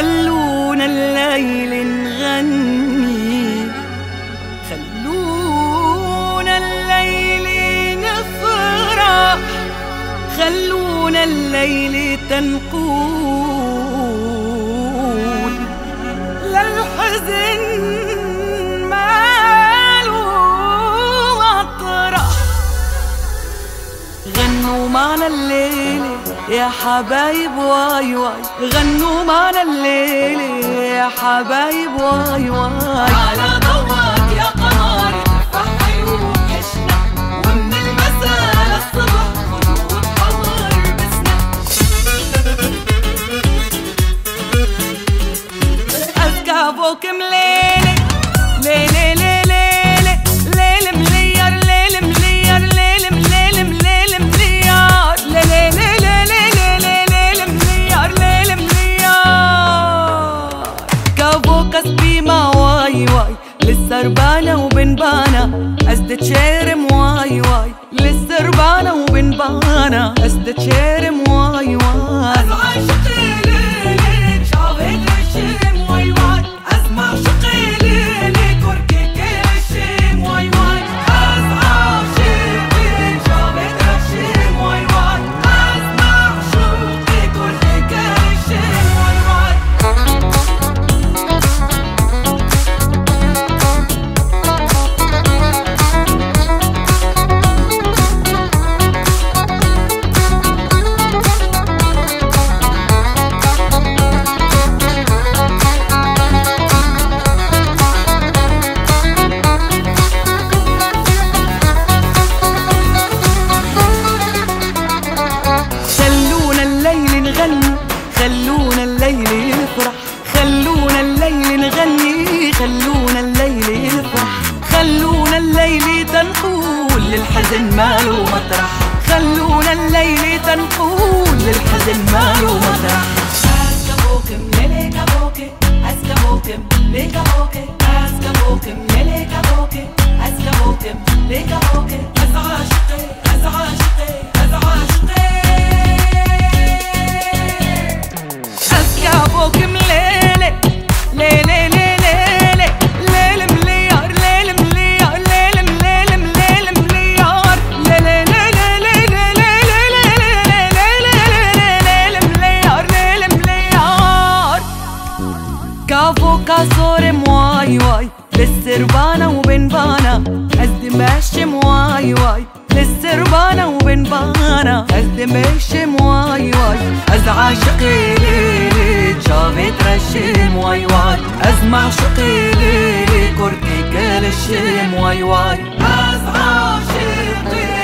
خلونا الليل نغني، خلونا الليل نفرح، خلونا الليل تنقول للحزن ماله مطرح. غنوا معنا الليل يا حبايب واي واي، غنوا معنا الليل يا حبايب واي واي. على ضوك يا قمر تفتح عيون عشنا، ومن المساء للصبح خدود قمر بسنا. أسكابوكم ليلي ليلي ليلي ليلي مليار، ليلي مليار، ليلي مليلي مليلي مليار، ليلي ليلي ليلي ليلي مليار، ليلي مليار. كابوكس بيما واي واي، لسه ربانة وبنبانة أسدت شيرم واي واي، لسه ربانة وبنبانة أسدت شيرم واي واي. أسمع شقي ليلي شافت الشم واي واي، أسمع شقي ليلي كركي كل الشم واي واي. أسمع شقي شافت الشم واي واي، أسمع شقي كركي كل الشم واي واي. خلونا الليل يفرح، خلونا الليل نغني، خلونا الليل يفرح، خلونا الليل تنقول للحزن ماله مطرح، خلونا الليل تنقول للحزن ماله مطرح. أسكابوكم ليلي كابوكي، أسكابوكم ليلي كابوكي، أسكابوكم ليلي كابوكي، أسكابوكم ليلي كابوكي. أسعى شقي أسعى شقي أسعى شقي. أسكابوكم ليلي ليلي ليلي ليلي مليار، ليلي مليار، ليلي مليلي مليلي مليار، ليلي ليلي ليلي ليلي ليلي مليار، ليلي مليار. كافوكا صورم واي واي، لسه ربانة وبنبانة قصدي ماشي واي واي، لسه ربانة وبنبانة قصدي ماشي واي واي. أزعى شقي ليلي شافت رشيم واي واي، أسمع شقي ليلي كركي كل الشيم واي واي. أسعى شقي